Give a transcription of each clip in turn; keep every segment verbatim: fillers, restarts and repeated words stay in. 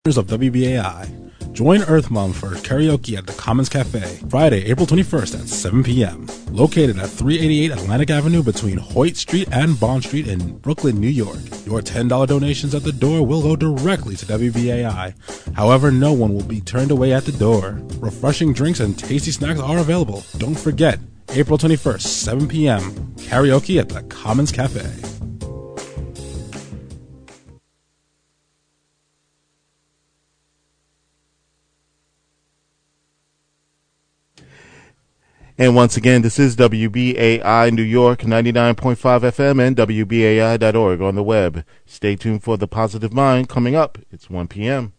Of W B A I. Join Earth Mom for karaoke at the Commons Cafe, Friday, April twenty-first at seven p.m. Located at three eighty-eight Atlantic Avenue between Hoyt Street and Bond Street in Brooklyn, New York. Your ten dollars donations at the door will go directly to W B A I. However, no one will be turned away at the door. Refreshing drinks and tasty snacks are available. Don't forget, April twenty-first, seven p.m. Karaoke at the Commons Cafe. And once again, this is W B A I New York, ninety-nine point five F M and W B A I dot org on the web. Stay tuned for The Positive Mind coming up. It's one p.m.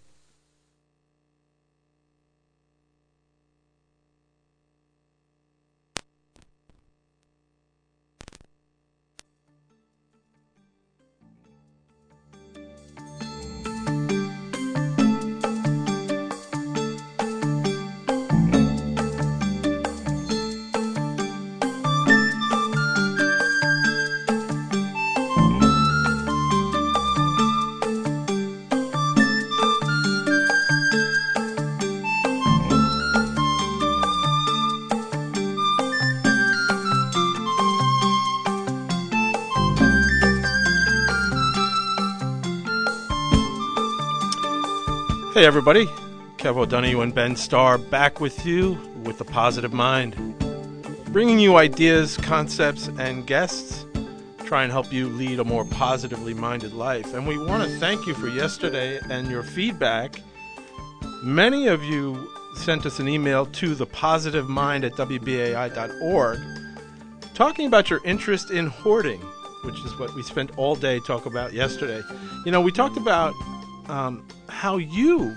Hey everybody, Kev O'Donoghue and Ben Starr back with you with The Positive Mind. Bringing you ideas, concepts, and guests to try and help you lead a more positively minded life. And we want to thank you for yesterday and your feedback. Many of you sent us an email to thepositivemind at W B A I dot org talking about your interest in hoarding, which is what we spent all day talking about yesterday. You know, we talked about um, how you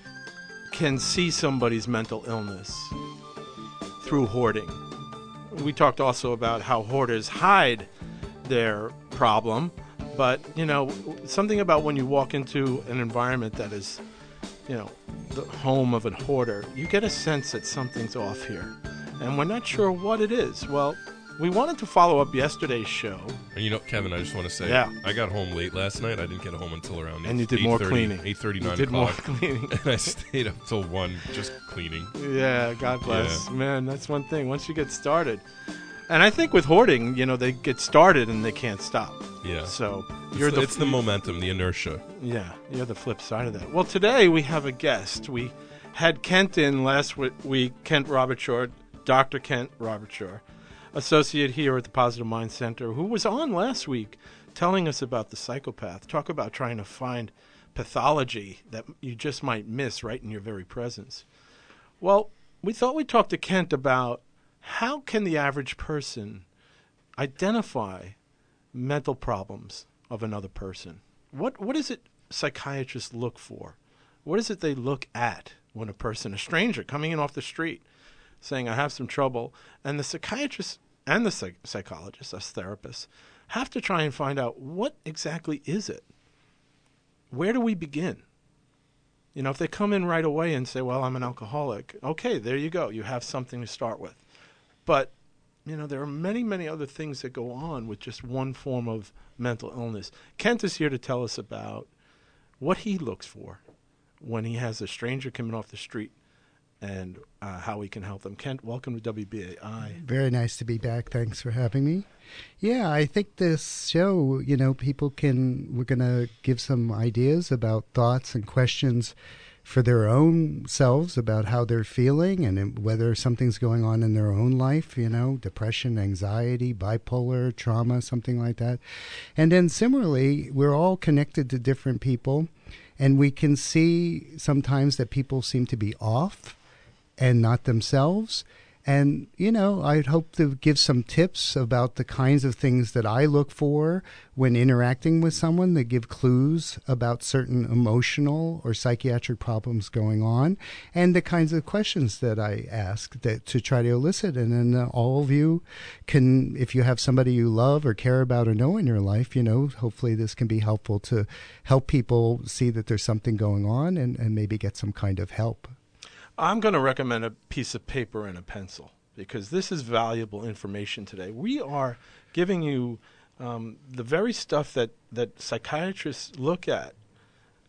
can see somebody's mental illness through hoarding. We talked also about how hoarders hide their problem, but, you know, something about when you walk into an environment that is, you know, the home of a hoarder, you get a sense that something's off here, and we're not sure what it is. Well, we wanted to follow up yesterday's show. And you know, Kevin, I just want to say, yeah. I got home late last night. I didn't get home until around eight, and you did more cleaning. eight thirty, nine did o'clock. More cleaning. And I stayed up till one just cleaning. Yeah, God bless. Yeah. Man, that's one thing. Once you get started. And I think with hoarding, you know, they get started and they can't stop. Yeah. So you're it's the, the it's the momentum, the inertia. Yeah, you're the flip side of that. Well, today we have a guest. We had Kent in last week, Kent Robertshaw, Doctor Kent Robertshaw, associate here at the Positive Mind Center, who was on last week telling us about the psychopath. Talk about trying to find pathology that you just might miss right in your very presence. Well, we thought we'd talk to Kent about how can the average person identify mental problems of another person. What what is it psychiatrists look for? What is it they look at when a person, a stranger coming in off the street, saying, I have some trouble, and the psychiatrist and the psych- psychologist, us therapists, have to try and find out what exactly is it? Where do we begin? You know, if they come in right away and say, well, I'm an alcoholic, okay, there you go. You have something to start with. But, you know, there are many, many other things that go on with just one form of mental illness. Kent is here to tell us about what he looks for when he has a stranger coming off the street and uh, how we can help them. Kent, welcome to W B A I. Very nice to be back. Thanks for having me. Yeah, I think this show, you know, people can, we're going to give some ideas about thoughts and questions for their own selves about how they're feeling and whether something's going on in their own life, you know, depression, anxiety, bipolar, trauma, something like that. And then similarly, we're all connected to different people, and we can see sometimes that people seem to be off and not themselves. And, you know, I'd hope to give some tips about the kinds of things that I look for when interacting with someone that give clues about certain emotional or psychiatric problems going on, and the kinds of questions that I ask that, to try to elicit. And then uh, all of you can, if you have somebody you love or care about or know in your life, you know, hopefully this can be helpful to help people see that there's something going on and, and maybe get some kind of help. I'm going to recommend a piece of paper and a pencil because this is valuable information today. We are giving you um, the very stuff that, that psychiatrists look at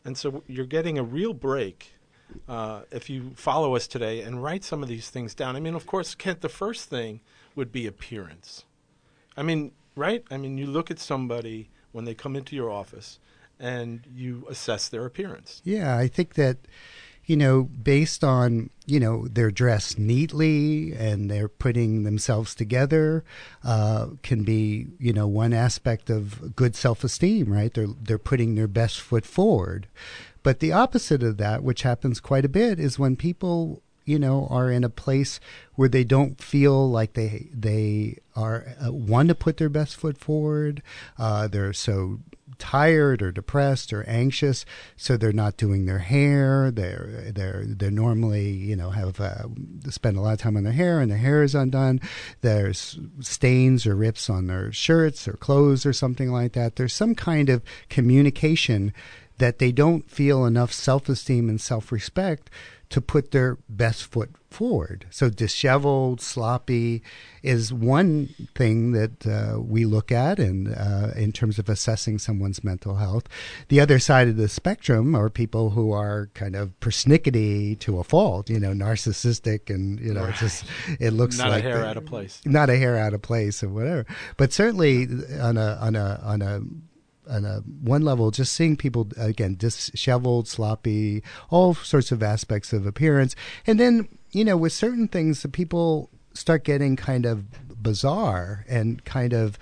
And so you're getting a real break uh, if you follow us today and write some of these things down. I mean, of course, Kent, the first thing would be appearance. I mean, right? I mean, you look at somebody when they come into your office and you assess their appearance. Yeah, I think that, you know, based on, you know, they're dressed neatly and they're putting themselves together, uh, can be, you know, one aspect of good self-esteem, right? They're, they're putting their best foot forward. But the opposite of that, which happens quite a bit, is when people, you know, are in a place where they don't feel like they they are uh, want to put their best foot forward. Uh, they're so tired or depressed or anxious, so they're not doing their hair. They're they're they're normally, you know, have uh, spend a lot of time on their hair, and their hair is undone. There's stains or rips on their shirts or clothes or something like that. There's some kind of communication that they don't feel enough self-esteem and self-respect to put their best foot forward. So disheveled, sloppy is one thing that uh, we look at and uh, in terms of assessing someone's mental health. The other side of the spectrum are people who are kind of persnickety to a fault, you know, narcissistic, and, you know, Right. it's just, it looks Not like a hair the- out of place. not a hair out of place or whatever. But certainly on a, on a, on a, on a one level, just seeing people, again, disheveled, sloppy, all sorts of aspects of appearance. And then, you know, with certain things, the people start getting kind of bizarre and kind of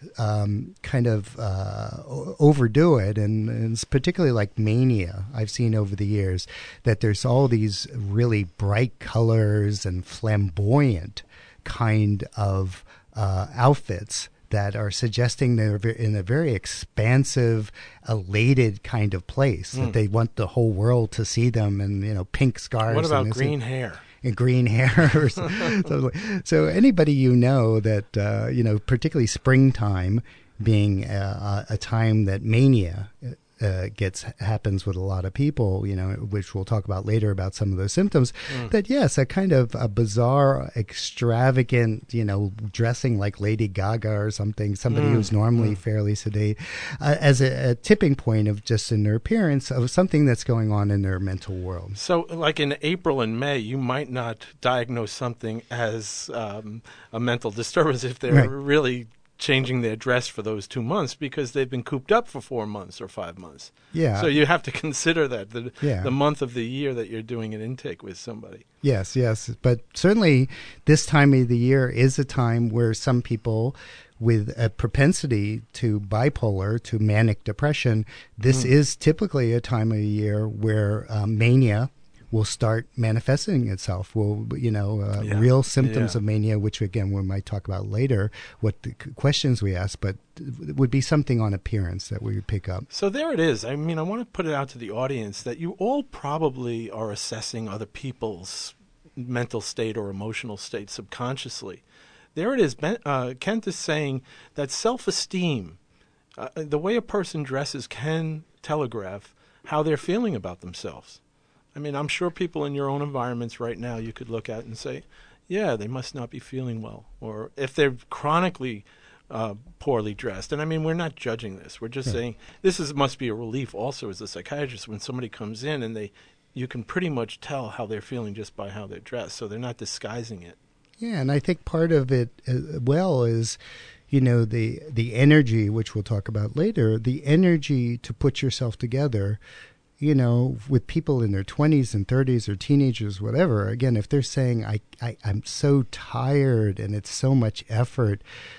um, kind of uh, o- overdo it. And, and it's particularly like mania I've seen over the years, that there's all these really bright colors and flamboyant kind of uh, outfits that are suggesting they're ve- in a very expansive, elated kind of place, Mm. that they want the whole world to see them, and, you know, pink scarves. What about and this- green hair? and green hair or something. So anybody you know that, uh, you know, particularly springtime being uh, a time that mania uh, gets happens with a lot of people, you know, which we'll talk about later about some of those symptoms, Mm. that yes, a kind of a bizarre, extravagant, you know, dressing like Lady Gaga or something, somebody Mm. who's normally Mm. fairly sedate, uh, as a, a tipping point of just in their appearance of something that's going on in their mental world. So, like in April and May, you might not diagnose something as um, a mental disturbance if they're Right. really changing their dress for those two months because they've been cooped up for four months or five months. Yeah. So you have to consider that, the, Yeah. the month of the year that you're doing an intake with somebody. Yes, yes. But certainly this time of the year is a time where some people with a propensity to bipolar, to manic depression, this Mm. is typically a time of the year where um, mania will start manifesting itself. Will, you know, uh, Yeah. real symptoms Yeah. of mania, which again we might talk about later, what the c- questions we ask, but it would be something on appearance that we would pick up. So there it is. I mean, I want to put it out to the audience that you all probably are assessing other people's mental state or emotional state subconsciously. There it is. Ben, uh, Kent is saying that self-esteem, uh, the way a person dresses can telegraph how they're feeling about themselves. I mean, I'm sure people in your own environments right now you could look at and say, yeah, they must not be feeling well. Or if they're chronically uh, poorly dressed. And I mean, we're not judging this. We're just Yeah. saying this is must be a relief also as a psychiatrist when somebody comes in and they you can pretty much tell how they're feeling just by how they're dressed. So they're not disguising it. Yeah, and I think part of it, uh, well, is, you know, the the energy, which we'll talk about later, the energy to put yourself together, you know, with people in their twenties and thirties or teenagers, whatever. Again, if they're saying, I, I, I'm so tired and it's so much effort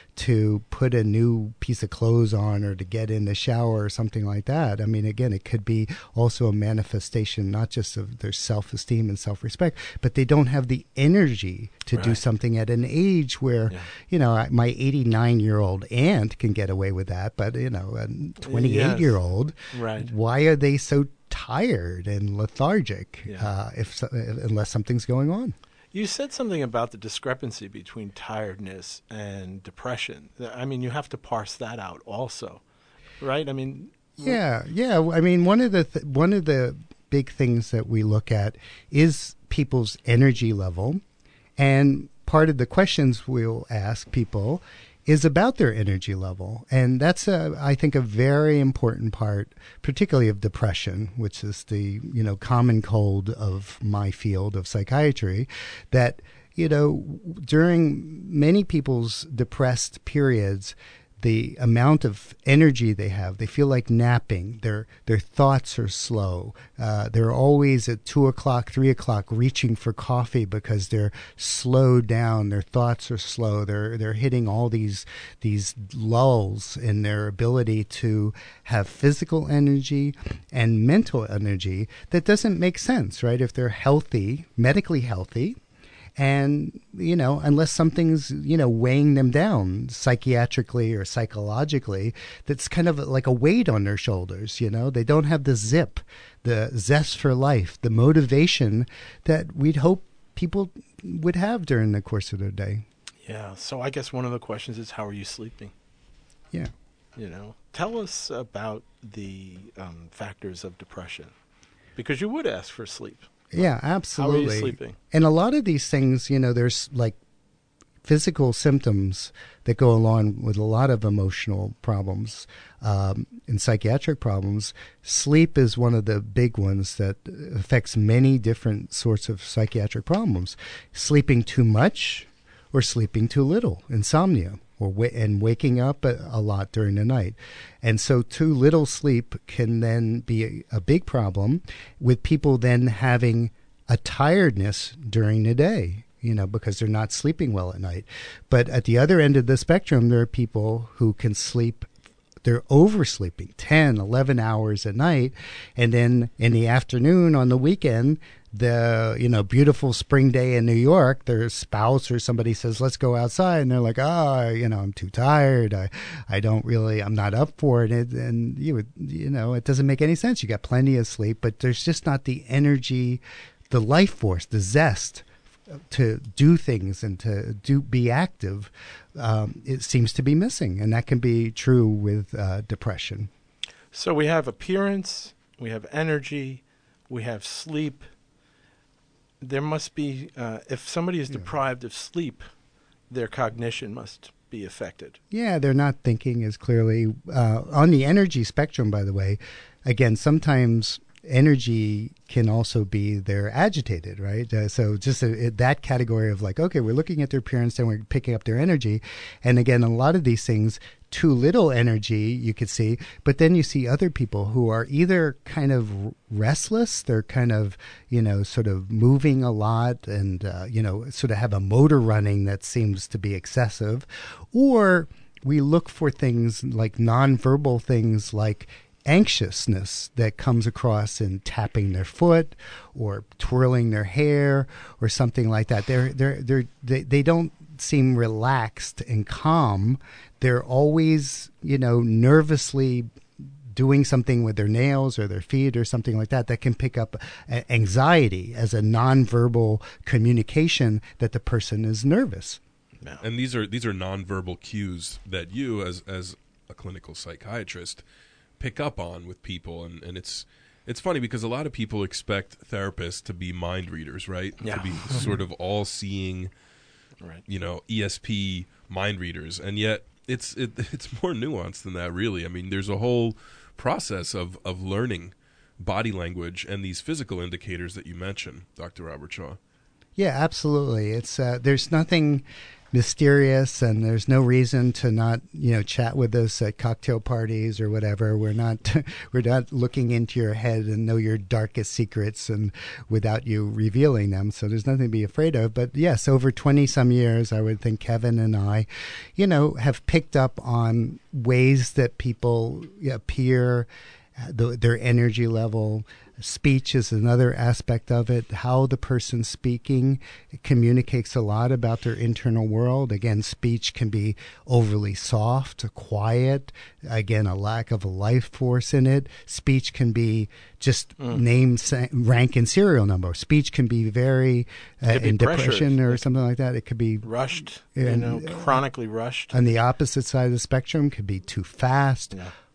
to put a new piece of clothes on or to get in the shower or something like that. I mean, again, it could be also a manifestation not just of their self-esteem and self-respect, but they don't have the energy to do Right. something at an age where, Yeah. you know, I- my eighty-nine-year-old aunt can get away with that, but, you know, a twenty-eight-year-old, Right. why are they so tired and lethargic Yeah. uh, if so- unless something's going on? You said something about the discrepancy between tiredness and depression. I mean, you have to parse that out also, right? I mean, Yeah, yeah. I mean, one of the th- one of the big things that we look at is people's energy level, and part of the questions we'll ask people is about their energy level. And that's, a, I think, a very important part, particularly of depression, which is the, you know, common cold of my field of psychiatry, that, you know, during many people's depressed periods, the amount of energy they have, they feel like napping. Their their thoughts are slow. Uh, they're always at two o'clock, three o'clock, reaching for coffee because they're slowed down. Their thoughts are slow. They're they're hitting all these these lulls in their ability to have physical energy and mental energy that doesn't make sense, right? If they're healthy, medically healthy. And, you know, unless something's, you know, weighing them down psychiatrically or psychologically, that's kind of like a weight on their shoulders, you know. They don't have the zip, the zest for life, the motivation that we'd hope people would have during the course of their day. Yeah. So I guess one of the questions is, how are you sleeping? Yeah. You know, tell us about the um, factors of depression, because you would ask for sleep. Yeah, absolutely. How are you sleeping? And a lot of these things, you know, there's like physical symptoms that go along with a lot of emotional problems um, and psychiatric problems. Sleep is one of the big ones that affects many different sorts of psychiatric problems. Sleeping too much or sleeping too little, insomnia. Or wa- and waking up a, a lot during the night. And so too little sleep can then be a, a big problem, with people then having a tiredness during the day, you know, because they're not sleeping well at night. But at the other end of the spectrum, there are people who can sleep, they're oversleeping ten, eleven hours at night, and then in the afternoon on the weekend, the, you know, beautiful spring day in New York, their spouse or somebody says, let's go outside. And they're like, oh, you know, I'm too tired. I, I don't really, I'm not up for it. And, and you would, you know, it doesn't make any sense. You got plenty of sleep, but there's just not the energy, the life force, the zest to do things and to do, be active. Um, it seems to be missing. And that can be true with uh, depression. So we have appearance, we have energy, we have sleep. There must be, uh, if somebody is deprived of sleep, their cognition must be affected. Yeah, they're not thinking as clearly. Uh, on the energy spectrum, by the way, again, sometimes energy can also be they're agitated, right? Uh, so just a, that category of like, okay, we're looking at their appearance and we're picking up their energy. And again, a lot of these things, too little energy, you could see, but then you see other people who are either kind of restless, they're kind of, you know, sort of moving a lot and, uh, you know, sort of have a motor running that seems to be excessive, or we look for things like nonverbal things like anxiousness that comes across in tapping their foot or twirling their hair or something like that. They're, they're, they're, they, they don't seem relaxed and calm. They're always, you know, nervously doing something with their nails or their feet or something like that that can pick up a- anxiety as a nonverbal communication that the person is nervous. No. And these are these are nonverbal cues that you, as as a clinical psychiatrist, pick up on with people, and, and it's it's funny because a lot of people expect therapists to be mind readers, right? Yeah. To be sort of all-seeing, Right. you know, E S P mind readers, and yet it's it, it's more nuanced than that, really. I mean, there's a whole process of, of learning body language and these physical indicators that you mentioned, Doctor Robert Shaw. Yeah, absolutely. It's uh, there's nothing mysterious, and there's no reason to not, you know, chat with us at cocktail parties or whatever. We're not we're not looking into your head and know your darkest secrets and without you revealing them. So there's nothing to be afraid of. But yes, over twenty some years, I would think Kevin and I, you know, have picked up on ways that people appear, the, their energy level. Speech is another aspect of it. How the person's speaking communicates a lot about their internal world. Again, speech can be overly soft, quiet. Again, a lack of a life force in it. Speech can be just mm. name, rank, and serial number. Speech can be very uh, in depression or something like that. It could be rushed, and, you know, chronically rushed. On the opposite side of the spectrum, could be too fast. Yeah.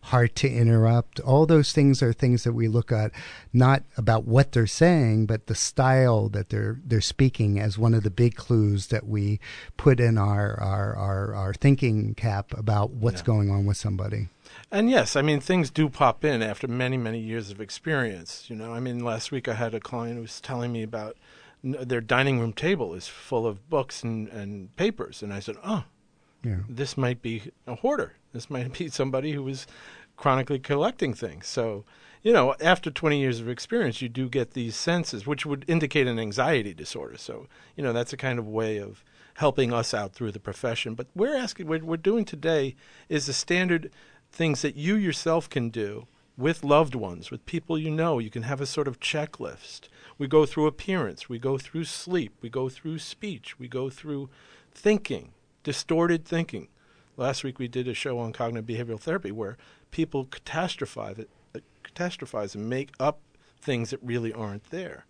hard to interrupt. All those things are things that we look at, not about what they're saying, but the style that they're they're speaking as one of the big clues that we put in our our our, our thinking cap about what's Yeah. going on with somebody. And yes, I mean, things do pop in after many, many years of experience. You know, I mean, last week I had a client who was telling me about n- their dining room table is full of books and, and papers. And I said, oh, Yeah. this might be a hoarder. This might be somebody who was chronically collecting things. So, you know, after twenty years of experience, you do get these senses, which would indicate an anxiety disorder. So, you know, that's a kind of way of helping us out through the profession. But we're asking, what we're doing today is the standard things that you yourself can do with loved ones, with people you know. You can have a sort of checklist. We go through appearance. We go through sleep. We go through speech. We go through thinking, distorted thinking. Last week we did a show on cognitive behavioral therapy where people catastrophize it, uh, catastrophize and make up things that really aren't there.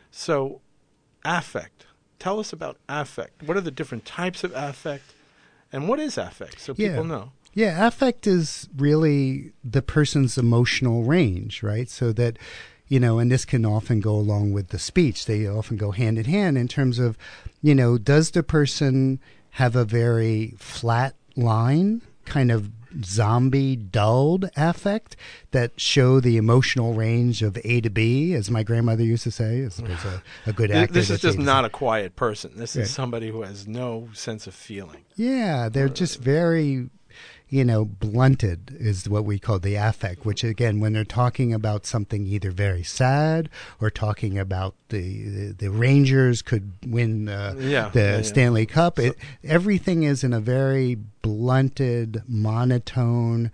So, affect. Tell us about affect. What are the different types of affect, and what is affect, so Yeah. people know? Yeah, affect is really the person's emotional range, right? So that, you know, and this can often go along with the speech. They often go hand in hand in terms of, you know, does the person have a very flat line, kind of zombie dulled affect that show the emotional range of A to B, as my grandmother used to say. Is, is a, a good Th- actor. This is that's just A to not Z. a quiet person. This Right. is somebody who has no sense of feeling. Yeah, they're just very, you know, blunted is what we call the affect, which again, when they're talking about something either very sad or talking about the the, the Rangers could win uh, Yeah, the yeah, yeah. Stanley Cup, it, everything is in a very blunted, monotone,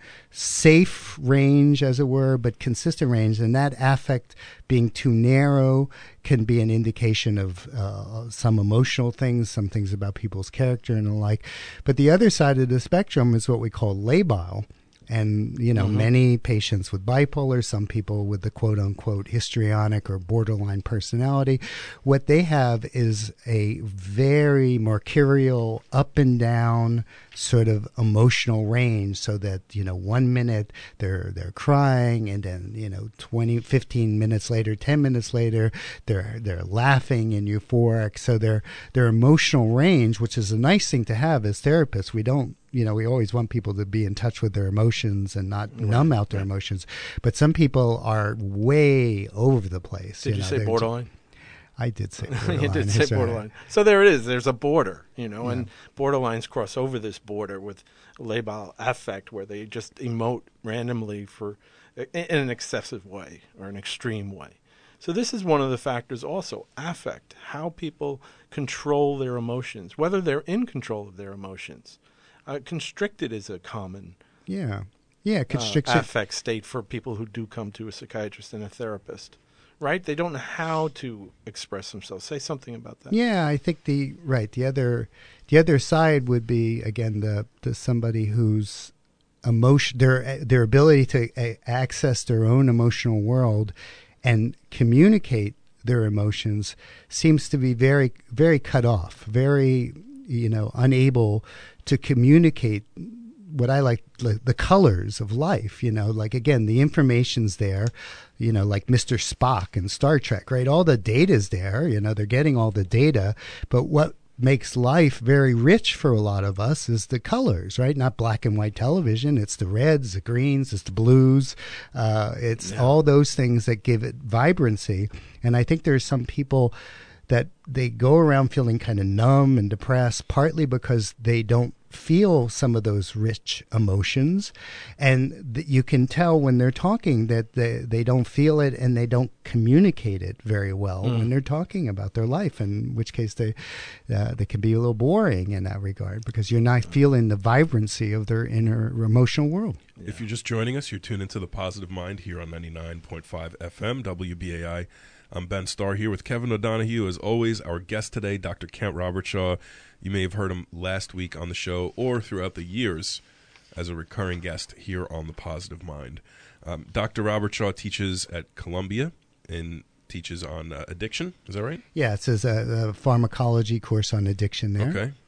safe range, as it were, but consistent range. And that affect being too narrow can be an indication of uh, some emotional things, some things about people's character and the like. But the other side of the spectrum is what we call labile. And, you know, Mhm. many patients with bipolar, some people with the quote unquote histrionic or borderline personality, what they have is a very mercurial, up and down sort of emotional range, so that, you know, one minute they're they're crying, and then, you know, twenty, fifteen minutes later, ten minutes later, they're they're laughing and euphoric. So their their emotional range, which is a nice thing to have as therapists, we don't, you know, we always want people to be in touch with their emotions and not Right, numb out their right. emotions. But some people are way over the place. Did you, know, say they're- borderline? I did say borderline. You did say that's right. borderline. So there it is. There's a border, you know, Yeah. and borderlines cross over this border with labile affect, where they just emote randomly for in an excessive way or an extreme way. So this is one of the factors also, affect, how people control their emotions, whether they're in control of their emotions. Uh, constricted is a common Yeah. Yeah, uh, constriction. affect state for people who do come to a psychiatrist and a therapist, right? They don't know how to express themselves. Say something about that. Yeah, I think the right the other the other side would be again the, the somebody whose emotion their their ability to a, access their own emotional world and communicate their emotions seems to be very very cut off, very, you know, unable to communicate what I like, like the colors of life, you know, like, again, the information's there, you know, like Mister Spock in Star Trek, right? All the data's there, you know, they're getting all the data, but what makes life very rich for a lot of us is the colors, right? Not black and white television. It's the reds, the greens, it's the blues. Uh, it's Yeah. all those things that give it vibrancy. And I think there's some people that they go around feeling kind of numb and depressed, partly because they don't feel some of those rich emotions. And th- you can tell when they're talking that they, they don't feel it and they don't communicate it very well Mm. when they're talking about their life, in which case they, uh, they can be a little boring in that regard because you're not feeling the vibrancy of their inner emotional world. If you're just joining us, you're tuned into The Positive Mind here on ninety-nine point five F M, W B A I. I'm Ben Starr here with Kevin O'Donohue. As always, our guest today, Doctor Kent Robertshaw. You may have heard him last week on the show or throughout the years as a recurring guest here on The Positive Mind. Um, Doctor Robertshaw teaches at Columbia and teaches on uh, addiction. Is that right? Yeah, it says a, a pharmacology course on addiction there. Okay.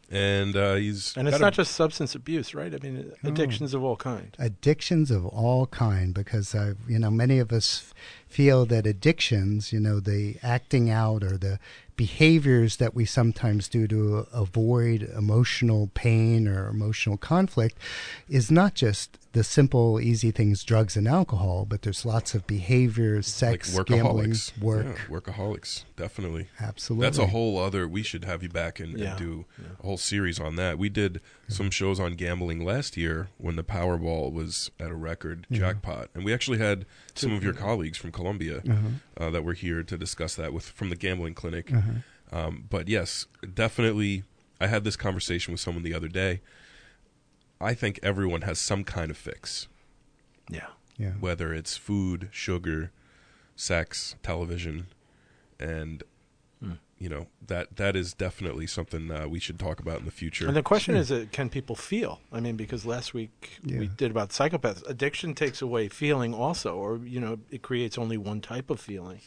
and uh, he's And it's got not a- just substance abuse, right? I mean, addictions of all kinds. Addictions of all kind, because I've, you know, many of us feel that addictions, you know, the acting out or the behaviors that we sometimes do to avoid emotional pain or emotional conflict is not just the simple, easy things, drugs and alcohol, but there's lots of behaviors, sex, like gambling, workaholics. work. Yeah, workaholics, definitely. Absolutely. That's a whole other. We should have you back and, Yeah. and do a whole series on that. We did some shows on gambling last year when the Powerball was at a record jackpot, and we actually had some of your colleagues from Columbia uh, that were here to discuss that with from the gambling clinic. Um, but yes, definitely. I had this conversation with someone the other day. I think everyone has some kind of fix, Yeah. Yeah. whether it's food, sugar, sex, television, and you know that that is definitely something uh, we should talk about in the future. And the question is, uh, can people feel? I mean, because last week Yeah. we did about psychopaths. Addiction takes away feeling also, or, you know, it creates only one type of feeling.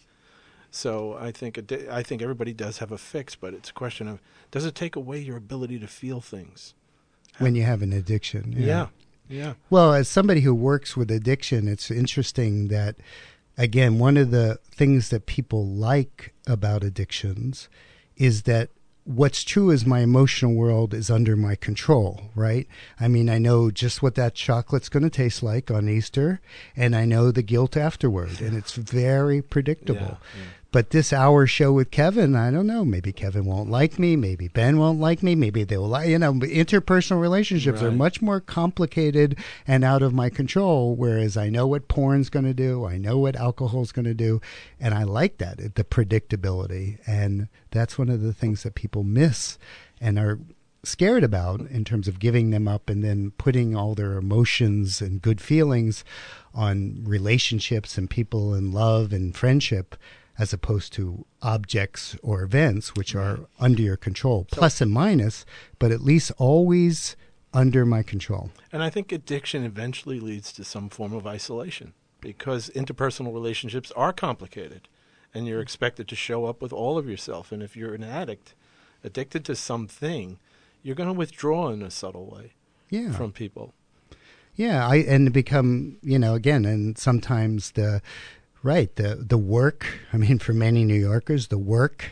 So I think addi- I think everybody does have a fix, but it's a question of, does it take away your ability to feel things? When you have an addiction. Yeah. Yeah. Well, as somebody who works with addiction, it's interesting that, again, one of the things that people like about addictions is that what's true is my emotional world is under my control, right? I mean, I know just what that chocolate's going to taste like on Easter, and I know the guilt afterward, and it's very predictable. Yeah, yeah. But this hour show with Kevin, I don't know. Maybe Kevin won't like me. Maybe Ben won't like me. Maybe they'll like, you know, interpersonal relationships are Right. much more complicated and out of my control. Whereas I know what porn's going to do. I know what alcohol's going to do. And I like that, the predictability. And that's one of the things that people miss and are scared about in terms of giving them up and then putting all their emotions and good feelings on relationships and people and love and friendship, as opposed to objects or events, which are under your control, plus and minus, but at least always under my control. And I think addiction eventually leads to some form of isolation, because interpersonal relationships are complicated, and you're expected to show up with all of yourself. And if you're an addict, addicted to something, you're going to withdraw in a subtle way Yeah. from people. Yeah, I and become, you know, again, and sometimes the right, the the work, I mean, for many New Yorkers, the work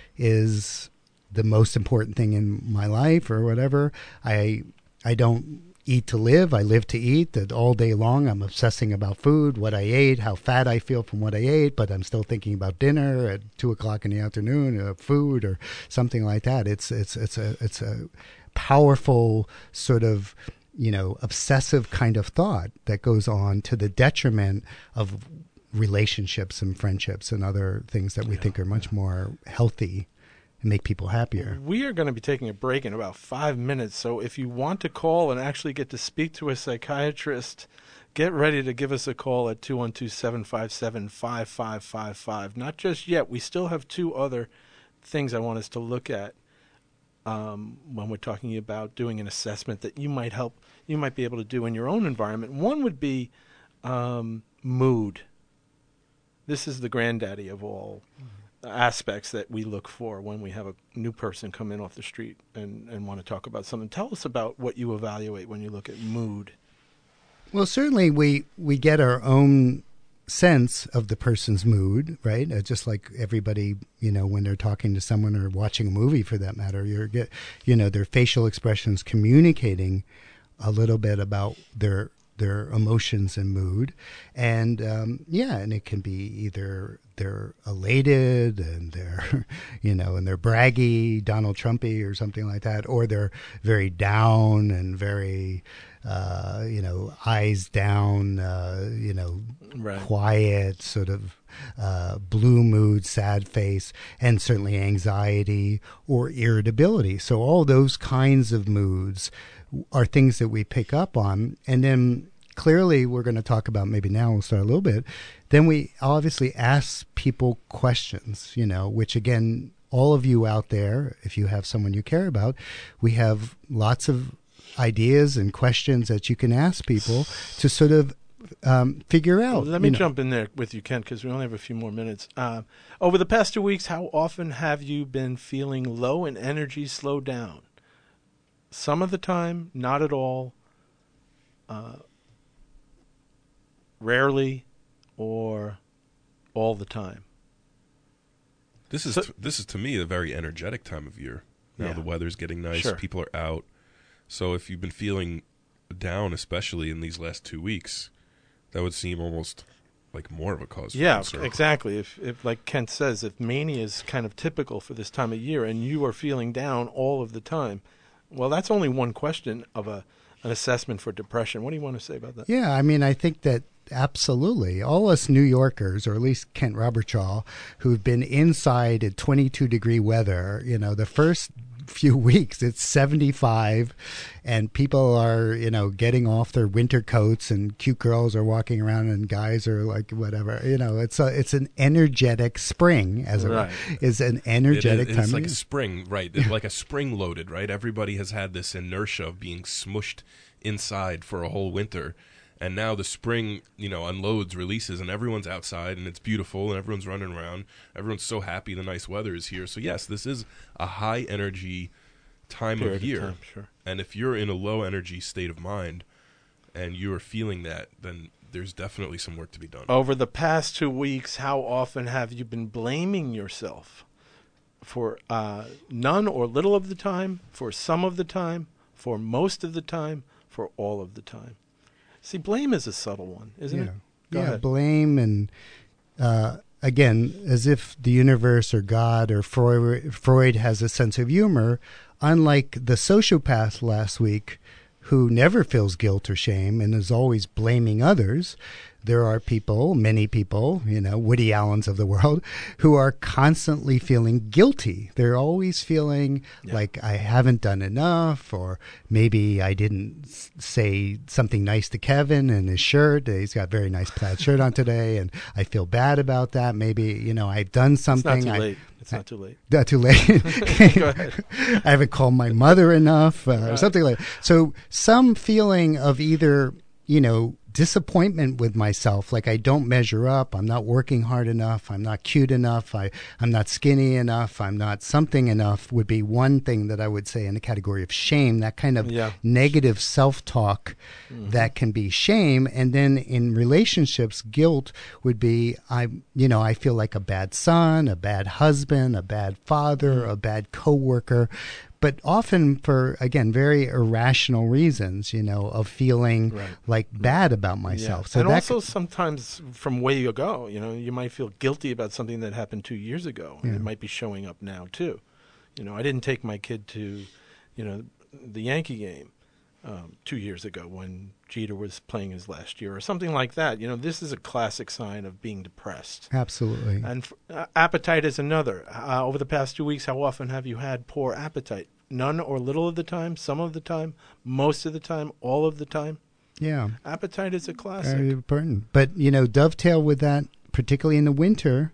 is the most important thing in my life or whatever. I I don't eat to live, I live to eat. That all day long I'm obsessing about food, what I ate, how fat I feel from what I ate, but I'm still thinking about dinner at two o'clock in the afternoon, uh, food or something like that. It's it's it's a it's a powerful sort of, you know, obsessive kind of thought that goes on to the detriment of relationships and friendships and other things that we Yeah, think are much more healthy and make people happier. We are going to be taking a break in about five minutes, so if you want to call and actually get to speak to a psychiatrist, get ready to give us a call at two one two, seven five seven, five five five five. Not just yet. We still have two other things I want us to look at um, when we're talking about doing an assessment that you might help, you might be able to do in your own environment. One would be um, mood. This is the granddaddy of all aspects that we look for when we have a new person come in off the street and, and want to talk about something. Tell us about what you evaluate when you look at mood. Well, certainly we, we get our own sense of the person's mood, right? Uh, just like everybody, you know, when they're talking to someone or watching a movie for that matter, you're get, you know, their facial expressions communicating a little bit about their their emotions and mood. And um, yeah, and it can be either they're elated and they're, you know, and they're braggy, Donald Trumpy or something like that, or they're very down and very, uh, you know, eyes down, uh, you know, Right. quiet, sort of uh, blue mood, sad face, and certainly anxiety or irritability. So all those kinds of moods are things that we pick up on. And then clearly we're going to talk about, maybe now we'll start a little bit, then we obviously ask people questions, you know, which again, all of you out there, if you have someone you care about, we have lots of ideas and questions that you can ask people to sort of um, figure out. Well, let me you know. jump in there with you, Ken, because we only have a few more minutes. Uh, over the past two weeks, how often have you been feeling low in energy, slow down? some of the time, not at all, uh, rarely, or all the time? This is So- t- this is to me a very energetic time of year. Now Yeah. the weather's getting nice, Sure. people are out. So if you've been feeling down, especially in these last two weeks, that would seem almost like more of a cause for Yeah, concern. exactly. If, if, like Kent says, if mania is kind of typical for this time of year and you are feeling down all of the time, well, that's only one question of a an assessment for depression. What do you want to say about that? Yeah, I mean, I think that absolutely all us New Yorkers, or at least Kent Robertshaw, who've been inside at twenty-two degree weather, you know, the first few weeks it's seventy-five and people are, you know, getting off their winter coats and cute girls are walking around and guys are like whatever, you know, it's a it's an energetic spring, as it Right. is an It energetic is, time it's of like year. a spring, right? It's like a spring loaded, right? Everybody has had this inertia of being smushed inside for a whole winter. And now the spring, you know, unloads, releases, and everyone's outside, and it's beautiful, and everyone's running around. Everyone's so happy the nice weather is here. So, yes, this is a high-energy time Period of year. time, sure. And if you're in a low-energy state of mind and you're feeling that, then there's definitely some work to be done. Over the past two weeks, how often have you been blaming yourself for uh, none or little of the time, for some of the time, for most of the time, for all of the time? See, blame is a subtle one, isn't yeah. it? Go yeah, ahead. blame and uh, again, as if the universe or God or Freud, Freud has a sense of humor, unlike the sociopath last week who never feels guilt or shame and is always blaming others. There are people, many people, you know, Woody Allens of the world, who are constantly feeling guilty. They're always feeling Yeah. like I haven't done enough, or maybe I didn't s- say something nice to Kevin in his shirt. He's got a very nice plaid shirt on today, and I feel bad about that. Maybe, you know, I've done It's something. not too I, late. It's I- not too late. Not too late. Go ahead. I haven't called my mother enough, uh, or Right. something like that. So some feeling of either, you know, disappointment with myself, like I don't measure up, I'm not working hard enough, I'm not cute enough, I, I'm not skinny enough, I'm not something enough, would be one thing that I would say in the category of shame, that kind of Yeah. negative self-talk that can be shame. And then in relationships, guilt would be, I, you know, I feel like a bad son, a bad husband, a bad father, a bad coworker. But often for, again, very irrational reasons, you know, of feeling Right. like bad about myself. Yeah. So and that also sometimes from way ago, you know, you might feel guilty about something that happened two years ago, and Yeah. it might be showing up now too. You know, I didn't take my kid to, you know, the Yankee game um, two years ago when Jeter was playing his last year or something like that. You know, this is a classic sign of being depressed. absolutely. And f- uh, appetite is another. Uh, over the past two weeks, how often have you had poor appetite? None or little of the time, some of the time, most of the time, all of the time? Yeah. Appetite is a classic. Very important. But, you know, dovetail with that, particularly in the winter,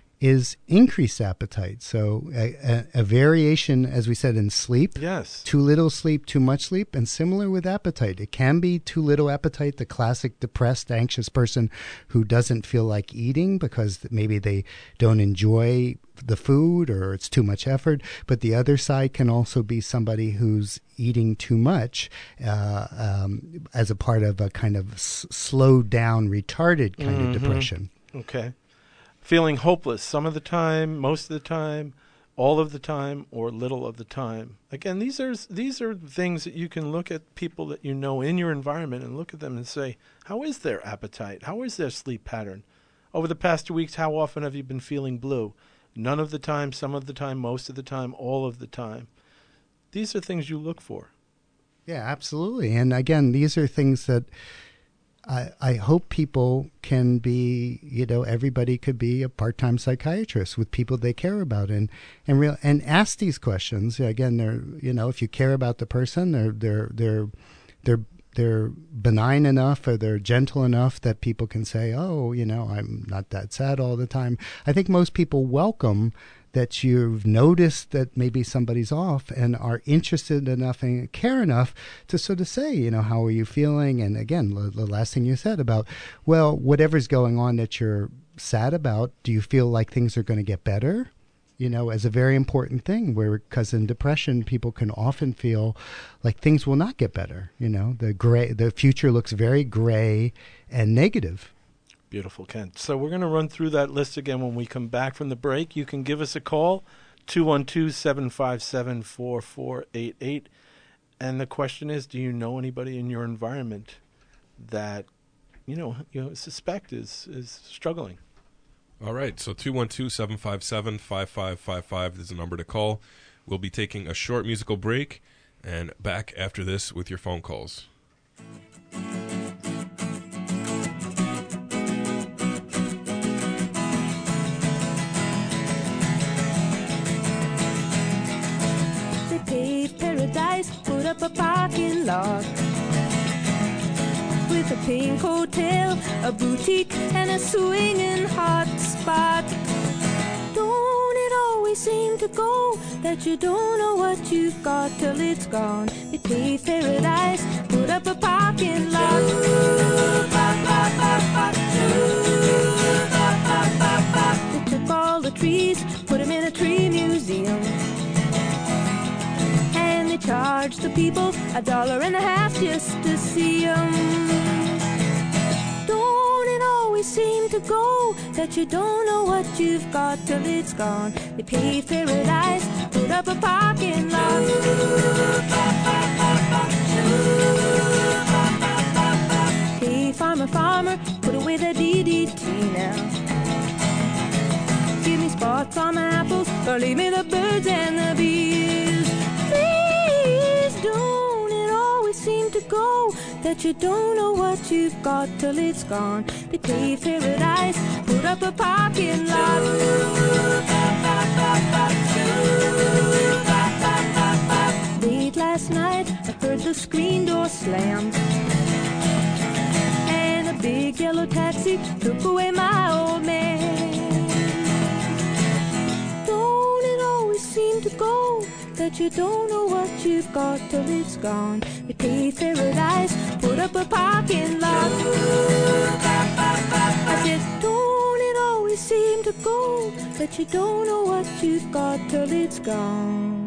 is increased appetite. So a, a, a variation, as we said, in sleep. Yes. Too little sleep, too much sleep, and similar with appetite. It can be too little appetite, the classic depressed, anxious person who doesn't feel like eating because maybe they don't enjoy the food or it's too much effort. But the other side can also be somebody who's eating too much uh, um, as a part of a kind of s- slowed down, retarded kind Mhm. of depression. Okay. Feeling hopeless some of the time, most of the time, all of the time, or little of the time. Again, these are these are things that you can look at people that you know in your environment and look at them and say, how is their appetite? How is their sleep pattern? Over the past two weeks, how often have you been feeling blue? None of the time, some of the time, most of the time, all of the time. These are things you look for. Yeah, absolutely. And again, these are things that I, I hope people can be, you know, everybody could be a part-time psychiatrist with people they care about and, and real, and ask these questions. Again, they're, you know, if you care about the person, they're, they're, they're, they're, they're benign enough or they're gentle enough that people can say, oh, you know, I'm not that sad all the time. I think most people welcome that you've noticed that maybe somebody's off and are interested enough and care enough to sort of say, you know, how are you feeling? And again, the, the last thing you said about, well, whatever's going on that you're sad about, do you feel like things are going to get better? you know, as a very important thing, where because in depression, people can often feel like things will not get better. You know, the gray, the future looks very gray and negative. Beautiful, Kent. So we're going to run through that list again when we come back from the break. You can give us a call, two one two, seven five seven, four four eight eight. And the question is, do you know anybody in your environment that, you know, you know, suspect is, is struggling? All right, so two one two, seven five seven, five five five five is the number to call. We'll be taking a short musical break and back after this with your phone calls. They paved paradise, put up a parking lot with a pink hotel, a boutique, and a swinging hot spot. Don't it always seem to go that you don't know what you've got till it's gone? They paved paradise, put up a parking lot. They took all the trees, put them in a tree museum, and they charged the people a dollar and a half just to see them. Don't it always seem to go that you don't know what you've got till it's gone? They paved paradise, put up a parking lot. Hey, farmer, farmer, put away the D D T now. Give me spots on my apples, or leave me the birds and the bees. Please don't it always seem to go that you don't know what you've got till it's gone? They paved paradise, put up a parking lot. Late last night, I heard the screen door slam, and a big yellow taxi took away my old man. Don't it always seem to go that you don't know what you've got till it's gone? They paved paradise, put up a parking lot. I said, don't it always seem to go that you don't know what you've got till it's gone?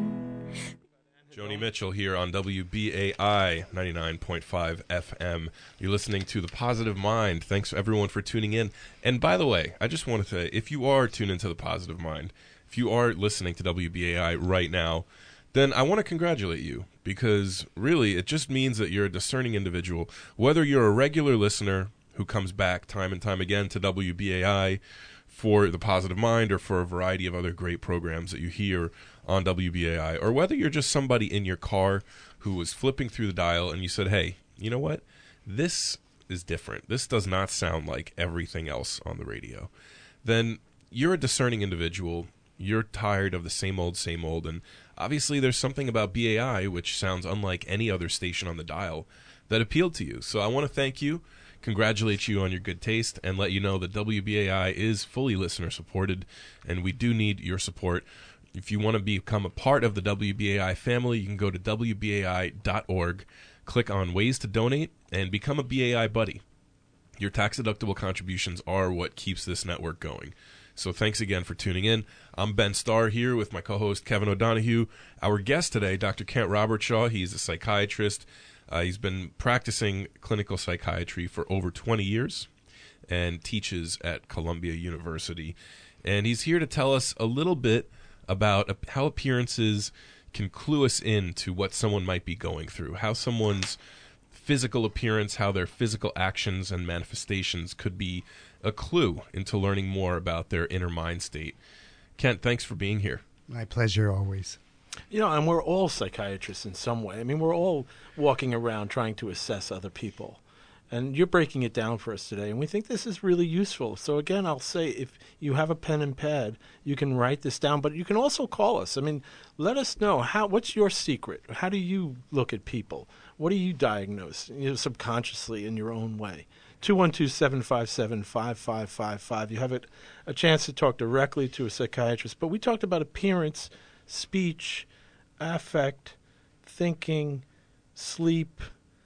Joni Mitchell here on W B A I ninety-nine point five F M. You're listening to The Positive Mind. Thanks everyone for tuning in. And by the way, I just wanted to say, if you are tuned into The Positive Mind, if you are listening to W B A I right now, then I want to congratulate you, because really it just means that you're a discerning individual. Whether you're a regular listener who comes back time and time again to W B A I for The Positive Mind or for a variety of other great programs that you hear on W B A I, or whether you're just somebody in your car who was flipping through the dial and you said, hey, you know what? This is different. This does not sound like everything else on the radio. Then you're a discerning individual. You're tired of the same old, same old, and obviously there's something about B A I, which sounds unlike any other station on the dial, that appealed to you. So I want to thank you, congratulate you on your good taste, and let you know that W B A I is fully listener-supported, and we do need your support. If you want to become a part of the W B A I family, you can go to W B A I dot org, click on Ways to Donate, and become a B A I buddy. Your tax-deductible contributions are what keeps this network going. So thanks again for tuning in. I'm Ben Starr here with my co-host Kevin O'Donohue. Our guest today, Doctor Kent Robertshaw. He's a psychiatrist. Uh, he's been practicing clinical psychiatry for over twenty years and teaches at Columbia University. And he's here to tell us a little bit about how appearances can clue us in to what someone might be going through, how someone's physical appearance, how their physical actions and manifestations could be a clue into learning more about their inner mind state. Kent, thanks for being here. My pleasure always. You know, and we're all psychiatrists in some way. I mean, we're all walking around trying to assess other people. And you're breaking it down for us today, and we think this is really useful. So again, I'll say, if you have a pen and pad, you can write this down, but you can also call us. I mean, let us know, how. what's your secret? How do you look at people? What do you diagnose, you know, subconsciously in your own way? two one two, seven five seven, five five five five. You have a, a chance to talk directly to a psychiatrist. But we talked about appearance, speech, affect, thinking, sleep,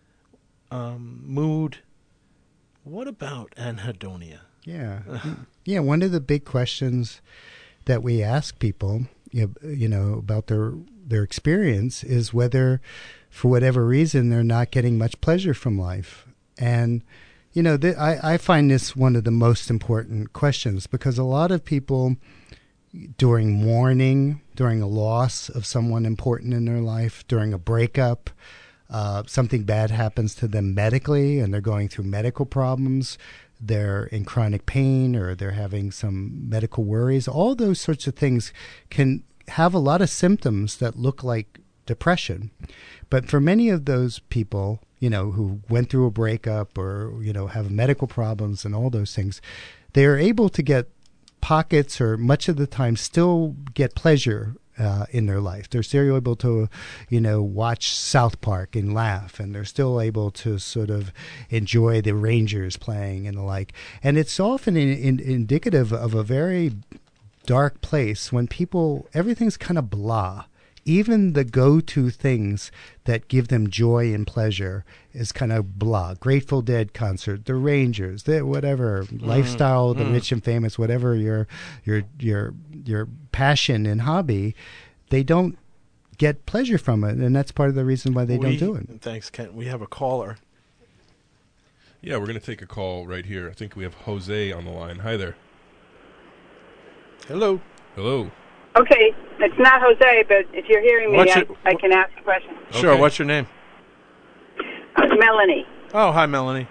um, mood. What about anhedonia? Yeah. Yeah, one of the big questions that we ask people, you know, you know about their their experience is whether, for whatever reason, they're not getting much pleasure from life. And, you know, th- I, I find this one of the most important questions, because a lot of people during mourning, during a loss of someone important in their life, during a breakup, uh, something bad happens to them medically and they're going through medical problems, they're in chronic pain or they're having some medical worries, all those sorts of things can have a lot of symptoms that look like depression. But for many of those people, you know, who went through a breakup or, you know, have medical problems and all those things, they are able to get pockets or much of the time still get pleasure uh, in their life. They're still able to, you know, watch South Park and laugh, and they're still able to sort of enjoy the Rangers playing and the like. And it's often in, in, indicative of a very dark place when people, everything's kind of blah. Even the go-to things that give them joy and pleasure is kind of blah. Grateful Dead concert, the Rangers, the whatever, mm. lifestyle, the mm. rich and famous, whatever your your your your passion and hobby, they don't get pleasure from it, and that's part of the reason why they we, don't do it. Thanks, Kent. We have a caller. Yeah, we're going to take a call right here. I think we have Jose on the line. Hi there. Hello. Hello. Okay, it's not Jose, but if you're hearing me, I, your, I can ask a question. Sure, okay. What's your name? Uh, Melanie. Oh, hi, Melanie.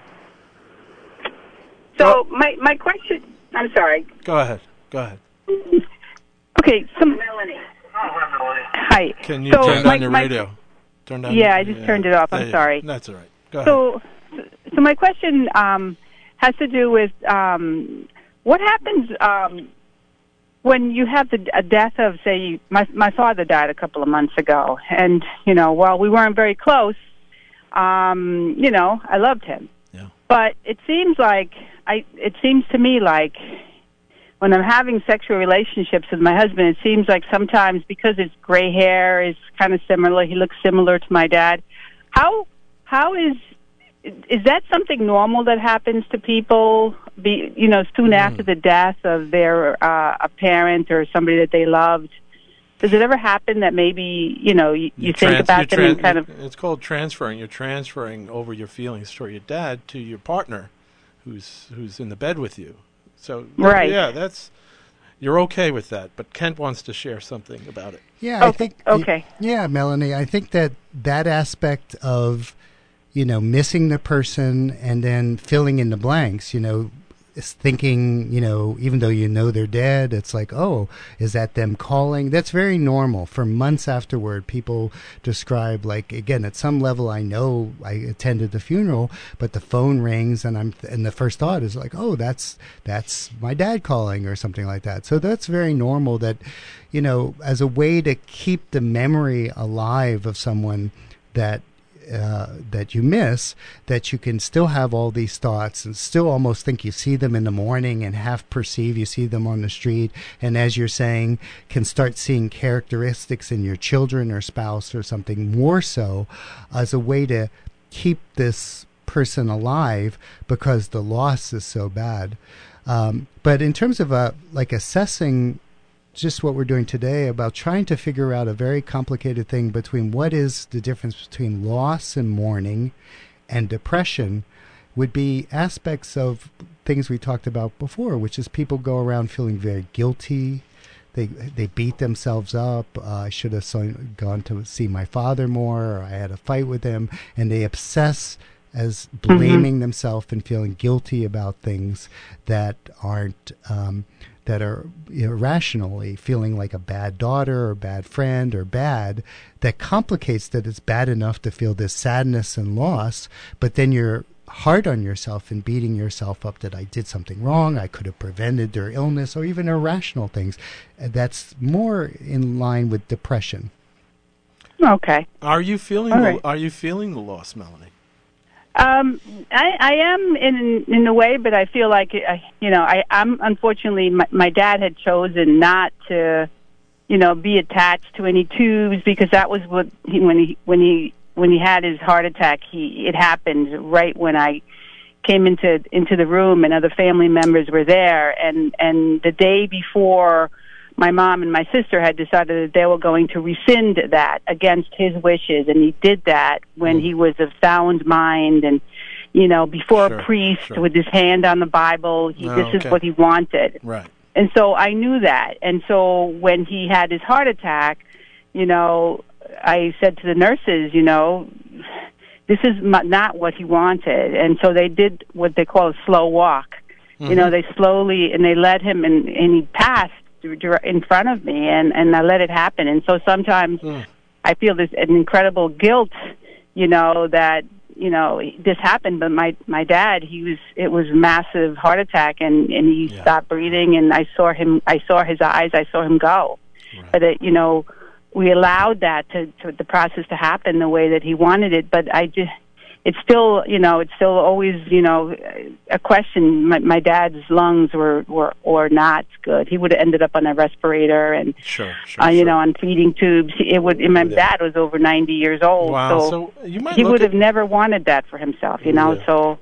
So my my question, I'm sorry. Go ahead. Go ahead. Okay, so Melanie. Hi. Can you so turn my, down your my, radio? Turn down. Yeah, I just yeah. turned it off. I'm yeah, sorry. That's all right. Go so, ahead. So my question um, has to do with um, what happens um, when you have the a death of, say, my my father died a couple of months ago, and you know, while we weren't very close, um, you know, I loved him. Yeah. But it seems like I. It seems to me like when I'm having sexual relationships with my husband, it seems like sometimes because his gray hair is kind of similar, he looks similar to my dad. How how is is that something normal that happens to people? Be you know soon mm. after the death of their uh, a parent or somebody that they loved. Does it ever happen that maybe you know you, you, you think trans, about them trans, and kind of? It's called transferring. You're transferring over your feelings toward your dad to your partner, who's who's in the bed with you. So right. yeah, that's you're okay with that. But Kent wants to share something about it. Yeah, okay. I think. Okay. Yeah, Melanie, I think that that aspect of you know missing the person and then filling in the blanks, you know. Is thinking, you know, even though you know they're dead, it's like, oh, is that them calling? That's very normal. For months afterward, people describe, like, again, at some level, I know I attended the funeral, but the phone rings, and I'm, and the first thought is like, oh, that's that's my dad calling, or something like that. So that's very normal. That, you know, as a way to keep the memory alive of someone that. Uh, that you miss, that you can still have all these thoughts and still almost think you see them in the morning and half perceive you see them on the street, and as you're saying, can start seeing characteristics in your children or spouse or something more so, as a way to keep this person alive because the loss is so bad. Um, but in terms of uh, like assessing just what we're doing today about trying to figure out a very complicated thing between what is the difference between loss and mourning and depression would be aspects of things we talked about before, which is people go around feeling very guilty. They they beat themselves up. Uh, I should have so, gone to see my father more, or I had a fight with him. And they obsess as blaming mm-hmm. themselves and feeling guilty about things that aren't... Um, that are irrationally feeling like a bad daughter or bad friend or bad, that complicates that it's bad enough to feel this sadness and loss, but then you're hard on yourself and beating yourself up that I did something wrong, I could have prevented their illness, or even irrational things. That's more in line with depression. Okay. Are you feeling All the, right. Are you feeling the loss, Melanie? Um, I, I am in in a way, but I feel like I, you know, I, I'm unfortunately my, my dad had chosen not to, you know, be attached to any tubes, because that was what he, when he when he when he had his heart attack. He it happened right when I came into into the room, and other family members were there, and and the day before my mom and my sister had decided that they were going to rescind that against his wishes, and he did that when he was of sound mind and, you know, before Sure, a priest sure. with his hand on the Bible. He, Oh, this okay. is what he wanted. Right. And so I knew that. And so when he had his heart attack, you know, I said to the nurses, you know, this is m- not what he wanted. And so they did what they call a slow walk. You know, they slowly, and they let him, and, and he passed dir- in front of me, and, and I let it happen. And so sometimes Mm. I feel this an incredible guilt, you know, that, you know, this happened, but my, my dad, he was, it was a massive heart attack, and, and he Yeah. stopped breathing, and I saw him, I saw his eyes, I saw him go. Right. But, it, you know, we allowed that to, to the process to happen the way that he wanted it, but I just, it's still, you know, it's still always, you know, a question. My, my dad's lungs were, were, were not good. He would have ended up on a respirator and, Sure, sure, uh, you sure. know, on feeding tubes. It would, and my Yeah. dad was over ninety years old, Wow. so, So you might he look would at- have never wanted that for himself, you know, Yeah. so,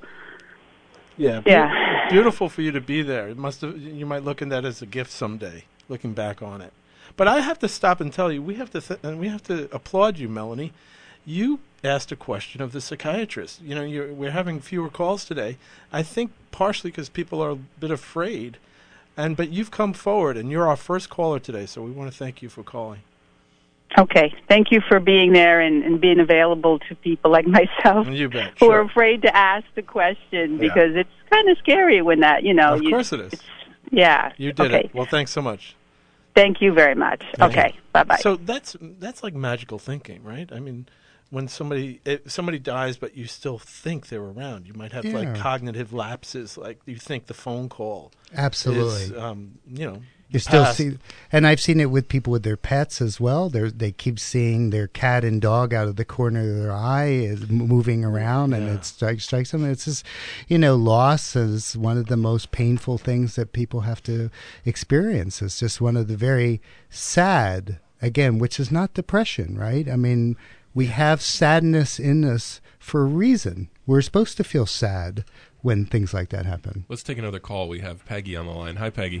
Yeah, Yeah. beau- beautiful for you to be there. It must have. You might look at that as a gift someday, looking back on it. But I have to stop and tell you, we have to, th- and we have to applaud you, Melanie. You asked a question of the psychiatrist. You know, you're, we're having fewer calls today. I think partially because people are a bit afraid, and but you've come forward, and you're our first caller today. So we want to thank you for calling. okay. Thank you for being there and, and being available to people like myself You bet. who Sure. are afraid to ask the question Yeah. because it's kind of scary when that, you know. Of you, course it is. Yeah. You did okay. it. Well, thanks so much. Thank you very much. Thank okay. you. Bye-bye. So that's that's like magical thinking, right? I mean, when somebody if somebody dies, but you still think they're around, you might have like Yeah. cognitive lapses, like you think the phone call Absolutely. is, um, you know, You still past. see, and I've seen it with people with their pets as well. They they keep seeing their cat and dog out of the corner of their eye, is m- moving around, and Yeah. it strikes strikes them. It's just, you know, loss is one of the most painful things that people have to experience. It's just one of the very sad, again, which is not depression, right? I mean, we have sadness in us for a reason. We're supposed to feel sad when things like that happen. Let's take another call. We have Peggy on the line. Hi, Peggy.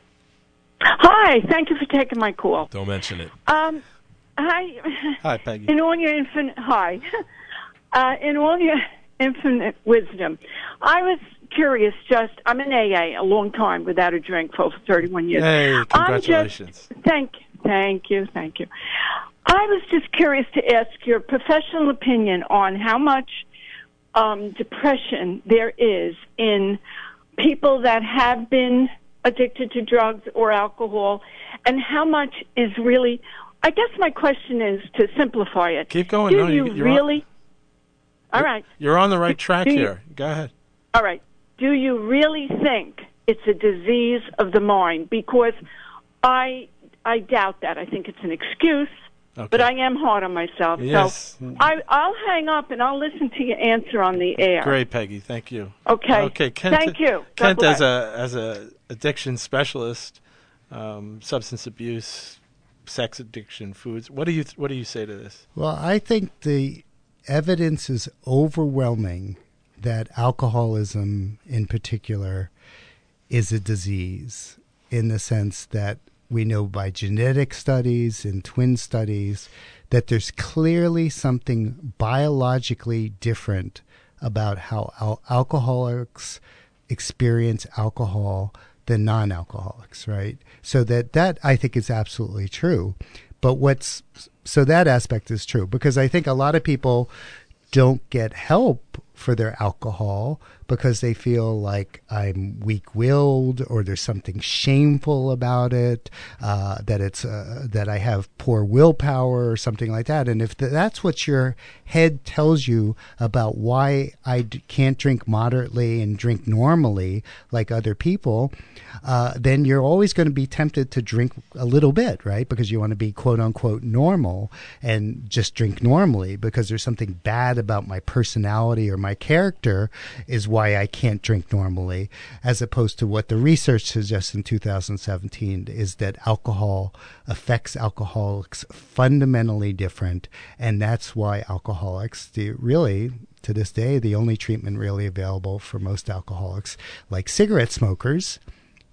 Hi, thank you for taking my call. Don't mention it. Um, I, Hi, Peggy. in all your infinite hi, uh, in all your infinite wisdom, I was curious. Just I'm in A A a long time without a drink for over thirty-one years. Hey, I'm congratulations. just, thank, thank you, thank you. I was just curious to ask your professional opinion on how much um, depression there is in people that have been addicted to drugs or alcohol, and how much is really, I guess my question is, to simplify it. Keep going. Do No, you- you you're on- really, all right, You're on the right track Do you- here. Go ahead. all right, do you really think it's a disease of the mind? Because I, I doubt that. I think it's an excuse, Okay. but I am hard on myself. Yes. So I, I'll hang up and I'll listen to your answer on the air. Great, Peggy. Thank you. Okay. Okay. Kent, Thank you. God Kent, bless. as a as a addiction specialist, um, substance abuse, sex addiction, foods. What do you th- What do you say to this? Well, I think the evidence is overwhelming that alcoholism in particular is a disease, in the sense that we know by genetic studies and twin studies that there's clearly something biologically different about how al- alcoholics experience alcohol than non-alcoholics, right? So that that I think is absolutely true. But what's so that aspect is true, because I think a lot of people don't get help for their alcohol because they feel like I'm weak-willed, or there's something shameful about it, uh, that it's uh, that I have poor willpower or something like that. And if th- that's what your head tells you about why I d- can't drink moderately and drink normally like other people, uh, then you're always going to be tempted to drink a little bit, right? Because you want to be quote-unquote normal and just drink normally, because there's something bad about my personality or my character is why I can't drink normally, as opposed to what the research suggests in two thousand seventeen is that alcohol affects alcoholics fundamentally different, and that's why alcoholics, the, really, to this day, the only treatment really available for most alcoholics, like cigarette smokers,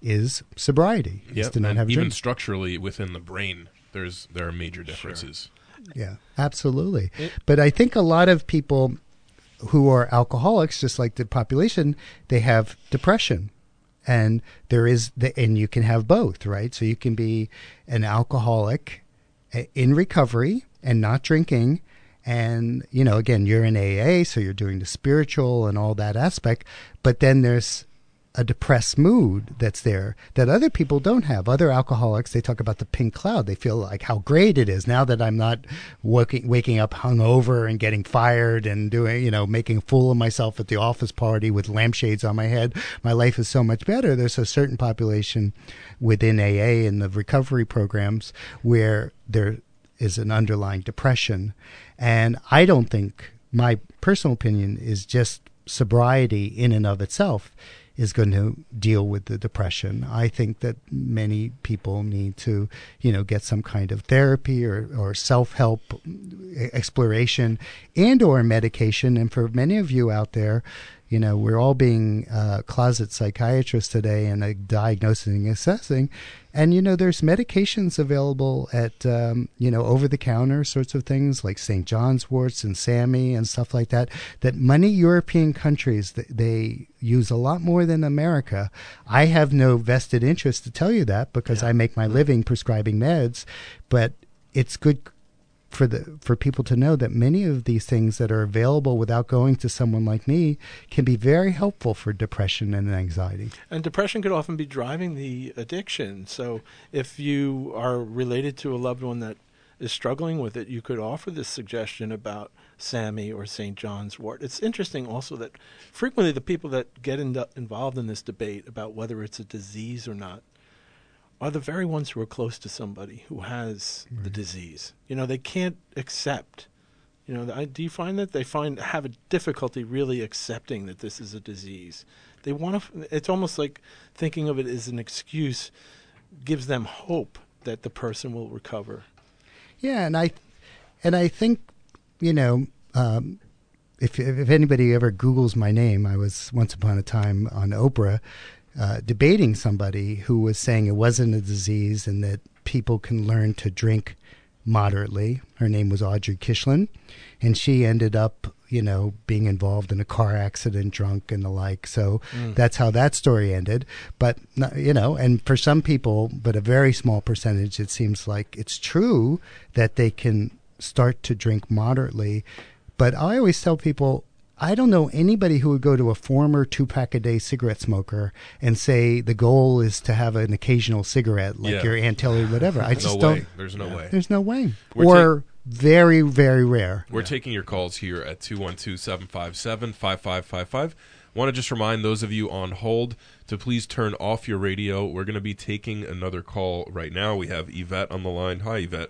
is sobriety. Is Yep. to not and have a even drink. structurally within the brain, there's there are major differences. Yeah, absolutely. But I think a lot of people who are alcoholics, just like the population, they have depression. And there is the, and you can have both, right? So you can be an alcoholic in recovery and not drinking. And, you know, again, you're in A A, so you're doing the spiritual and all that aspect. But then there's a depressed mood that's there that other people don't have. Other alcoholics, they talk about the pink cloud. They feel like how great it is now that I'm not waking, waking up hungover and getting fired and doing, you know, making a fool of myself at the office party with lampshades on my head. My life is so much better. There's a certain population within A A and the recovery programs where there is an underlying depression. And I don't think, my personal opinion is just sobriety in and of itself is going to deal with the depression. I think that many people need to, you know, get some kind of therapy or, or self-help exploration and or medication. And for many of you out there, you know, we're all being uh, closet psychiatrists today and uh, diagnosing and assessing. And, you know, there's medications available at, um, you know, over-the-counter sorts of things like Saint John's worts and SAMI and stuff like that, that many European countries, they use a lot more than America. I have no vested interest to tell you that because yeah. I make my living prescribing meds, but it's good for the for people to know that many of these things that are available without going to someone like me can be very helpful for depression and anxiety. And depression could often be driving the addiction. So if you are related to a loved one that is struggling with it, you could offer this suggestion about SAMI or Saint John's wort. It's interesting also that frequently the people that get in involved in this debate about whether it's a disease or not are the very ones who are close to somebody who has right. the disease. You know, they can't accept. You know, I, do you find that they find have a difficulty really accepting that this is a disease? They want to. It's almost like thinking of it as an excuse gives them hope that the person will recover. Yeah, and I, and I think, you know, um, if if anybody ever Googles my name, I was once upon a time on Oprah. Uh, debating somebody who was saying it wasn't a disease and that people can learn to drink moderately. Her name was Audrey Kishlin, and she ended up, you know, being involved in a car accident, drunk and the like. So mm. that's how that story ended. But, you know, and for some people, but a very small percentage, it seems like it's true that they can start to drink moderately. But I always tell people, I don't know anybody who would go to a former two-pack-a-day cigarette smoker and say the goal is to have an occasional cigarette, like yeah. your Aunt Tilly or whatever. I just no don't. Way. There's no yeah. way. There's no way. We're or ta- very, very rare. We're yeah. taking your calls here at two one two, seven five seven, five five five five. Want to just remind those of you on hold to please turn off your radio. We're going to be taking another call right now. We have Yvette on the line. Hi, Yvette.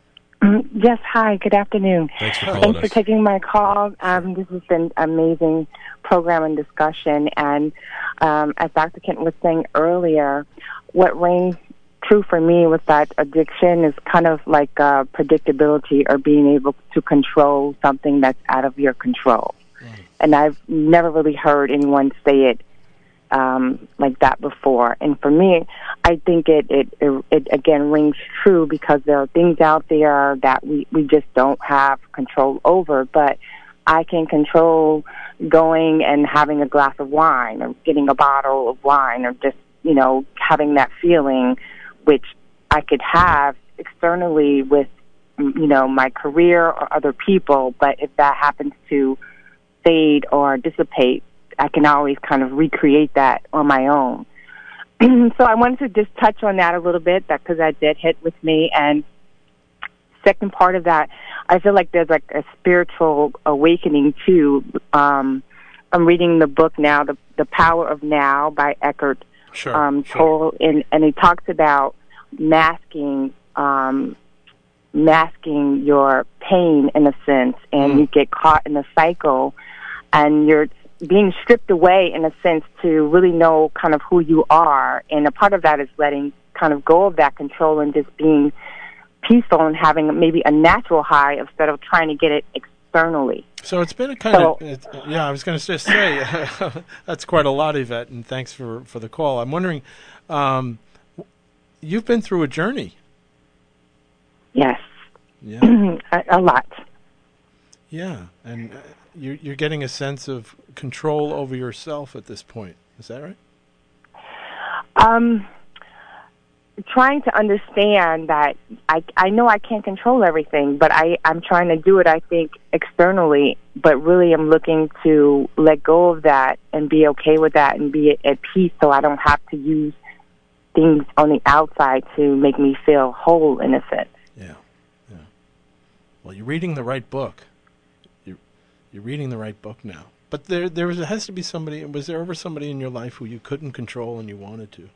Um, yes, hi, good afternoon. Thanks for calling Thanks us. for taking my call. Um, this has been an amazing program and discussion. And um, as Doctor Kent was saying earlier, what rings true for me with that addiction is kind of like uh, predictability or being able to control something that's out of your control. Mm. And I've never really heard anyone say it Um, like that before. And for me, I think it, it, it, it again rings true because there are things out there that we, we just don't have control over, but I can control going and having a glass of wine or getting a bottle of wine or just, you know, having that feeling which I could have externally with, you know, my career or other people, but if that happens to fade or dissipate, I can always kind of recreate that on my own. So I wanted to just touch on that a little bit, that because that did hit with me. And second part of that, I feel like there's like a spiritual awakening too. Um, I'm reading the book now, The The Power of Now by Eckhart sure, um, sure. Tolle, and, and he talks about masking um, masking your pain in a sense, and mm. you get caught in a cycle, and you're being stripped away in a sense to really know kind of who you are. And a part of that is letting kind of go of that control and just being peaceful and having maybe a natural high instead of trying to get it externally. So it's been a kind So- of, it's, yeah, I was going to just say, that's quite a lot, Yvette, and thanks for, for the call. I'm wondering, um, you've been through a journey. Yes, Yeah, a, a lot. yeah, and uh, you're, you're getting a sense of control over yourself at this point. Is that right? Um, trying to understand that I, I know I can't control everything, but I, I'm trying to do it, I think, externally, but really I'm looking to let go of that and be okay with that and be at, at peace so I don't have to use things on the outside to make me feel whole, in a sense. Yeah, yeah. Well, you're reading the right book. You're, you're reading the right book now. But there, there was, has to be somebody, was there ever somebody in your life who you couldn't control and you wanted to?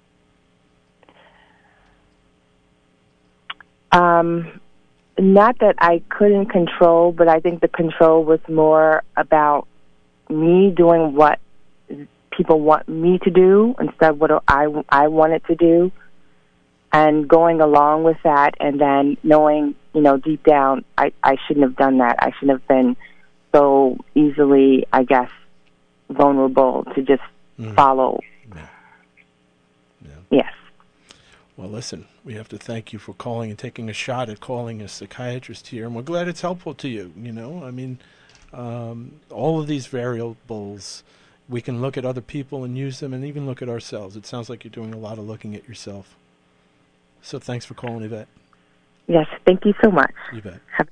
Um, not that I couldn't control, but I think the control was more about me doing what people want me to do instead of what I, I wanted to do, and going along with that, and then knowing, you know, deep down, I, I shouldn't have done that. I shouldn't have been so easily, I guess, vulnerable to just Mm. follow. Yeah. Yeah. Yes. Well, listen, we have to thank you for calling and taking a shot at calling a psychiatrist here, and we're glad it's helpful to you, you know? I mean, um, all of these variables, we can look at other people and use them and even look at ourselves. It sounds like you're doing a lot of looking at yourself. So thanks for calling, Yvette. Yes, thank you so much. You bet. Have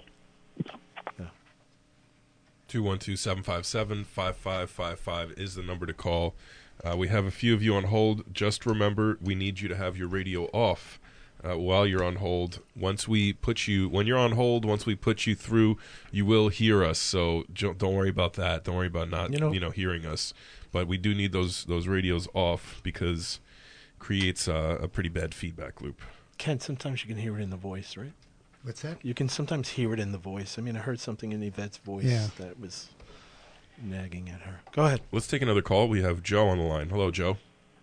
two one two, seven five seven, five five five five is the number to call. Uh, we have a few of you on hold. Just remember, we need you to have your radio off uh, while you're on hold. Once we put you, when you're on hold, once we put you through, you will hear us. So jo- don't worry about that. Don't worry about not, You you know- know, hearing us. But we do need those those radios off because it creates uh, a pretty bad feedback loop. Ken, sometimes you can hear it in the voice, right? What's that? You can sometimes hear it in the voice. I mean, I heard something in Yvette's voice Yeah. that was nagging at her. Go ahead. Let's take another call. We have Joe on the line. Hello, Joe.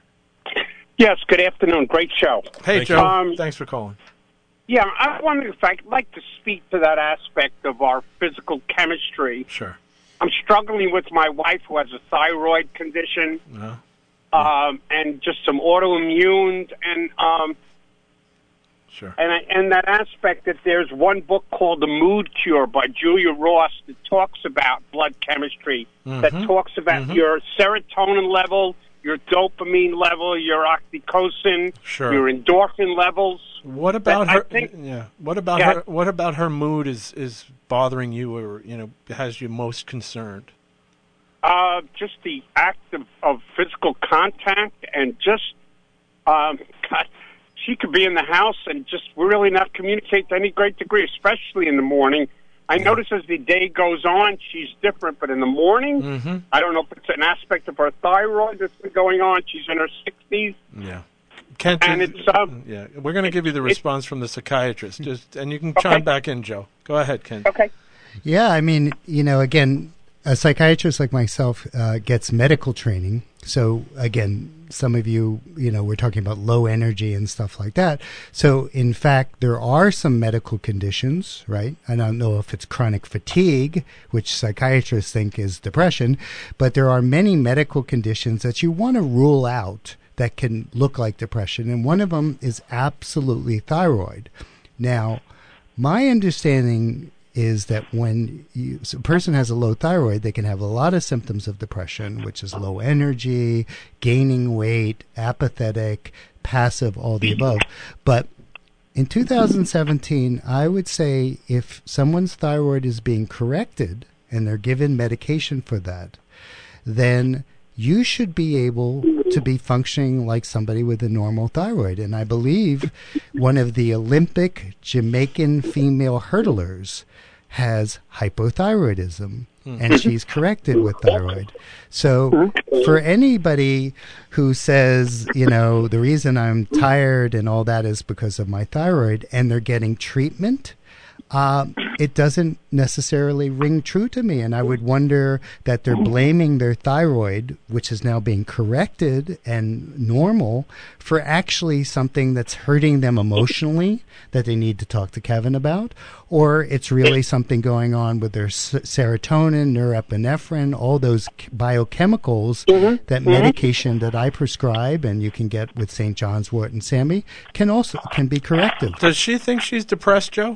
Yes, good afternoon. Great show. Hey, Thank Joe. you. Um, Thanks for calling. Yeah, I wonder if I'd like to speak to that aspect of our physical chemistry. Sure. I'm struggling with my wife who has a thyroid condition Uh, um, and just some autoimmune and um, sure. and I, and that aspect that there's one book called The Mood Cure by Julia Ross that talks about blood chemistry, that Mhm. talks about Mhm. your serotonin level, your dopamine level, your oxytocin, Sure. your endorphin levels. What about But I her? think- yeah. What about Yeah. her? What about her mood is is bothering you, or you know, has you most concerned? Uh, just the act of, of physical contact and just, um, God, she could be in the house and just really not communicate to any great degree, especially in the morning. I notice as the day goes on, she's different, but in the morning, Mm-hmm. I don't know if it's an aspect of her thyroid that's been going on. She's in her sixties. Yeah. Kent, And is- it's, um, yeah, we're going to give you the response from the psychiatrist, just and you can Okay. chime back in, Joe. Go ahead, Ken. Okay. Yeah, I mean, you know, again, a psychiatrist like myself uh, gets medical training. So, again, some of you, you know, we're talking about low energy and stuff like that. So, in fact, there are some medical conditions, right? I don't know if it's chronic fatigue, which psychiatrists think is depression, but there are many medical conditions that you want to rule out that can look like depression. And one of them is absolutely thyroid. Now, my understanding is that when you, so a person has a low thyroid, they can have a lot of symptoms of depression, which is low energy, gaining weight, apathetic, passive, all the above. But in two thousand seventeen, I would say if someone's thyroid is being corrected and they're given medication for that, then you should be able to be functioning like somebody with a normal thyroid. And I believe one of the Olympic Jamaican female hurdlers has hypothyroidism, and she's corrected with thyroid. So for anybody who says, you know, the reason I'm tired and all that is because of my thyroid, and they're getting treatment, uh, it doesn't necessarily ring true to me. And I would wonder that they're blaming their thyroid, which is now being corrected and normal, for actually something that's hurting them emotionally that they need to talk to Kevin about, or it's really something going on with their s- serotonin, norepinephrine, all those ch- biochemicals Mm-hmm. that medication that I prescribe and you can get with Saint John's Wort and Sammy can also can be corrective. Does she think she's depressed, Joe?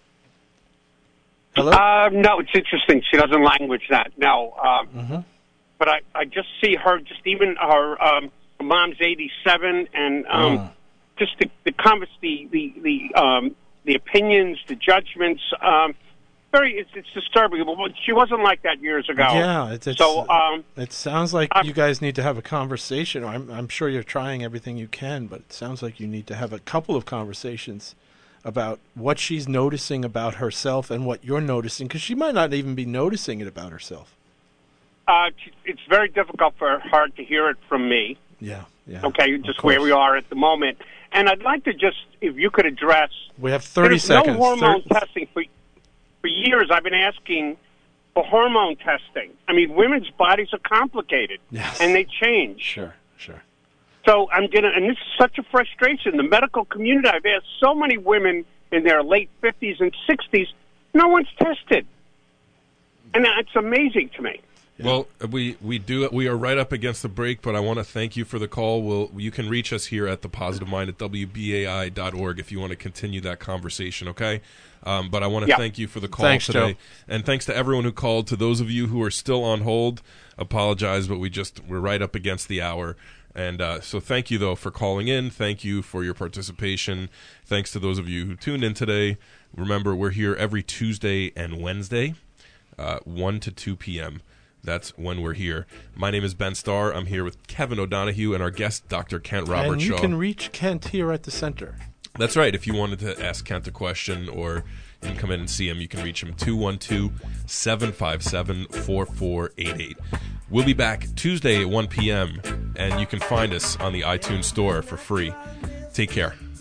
Hello? Uh, no, it's interesting. She doesn't language that. No. Um, Mm-hmm. But I, I just see her, just even her, um, her mom's eighty-seven, and um, Mm. just the the, convers- the the the um, the opinions, the judgments. Um, very, it's, it's disturbing. But she wasn't like that years ago. Yeah, it's, it's, so um, it sounds like I'm- you guys need to have a conversation. I'm, I'm sure you're trying everything you can, but it sounds like you need to have a couple of conversations about what she's noticing about herself and what you're noticing, because she might not even be noticing it about herself. uh, it's very difficult for her to hear it from me. Yeah, yeah. Okay, just where we are at the moment. And I'd like to just, if you could address... We have thirty there's seconds. no hormone Thir- testing. For, for years, I've been asking for hormone testing. I mean, women's bodies are complicated, Yes. and they change. Sure, sure. So I'm gonna, and this is such a frustration. The medical community, I've asked so many women in their late fifties and sixties, no one's tested. And it's amazing to me. Well, we we do we are right up against the break, but I want to thank you for the call. We'll, you can reach us here at the Positive Mind at W B A I dot org if you want to continue that conversation, okay? Um, but I want to Yeah. thank you for the call Thanks, today. Joe. And thanks to everyone who called. To those of you who are still on hold, apologize, but we just we're right up against the hour. And uh, so thank you, though, for calling in. Thank you for your participation. Thanks to those of you who tuned in today. Remember, we're here every Tuesday and Wednesday, uh, one to two p.m. That's when we're here. My name is Ben Starr. I'm here with Kevin O'Donohue and our guest, Doctor Kent Robert and you Shaw. can reach Kent here at the center. That's right. If you wanted to ask Kent a question or you can come in and see him, you can reach him two one two, seven five seven, four four eight eight. We'll be back Tuesday at one p.m., and you can find us on the iTunes Store for free. Take care.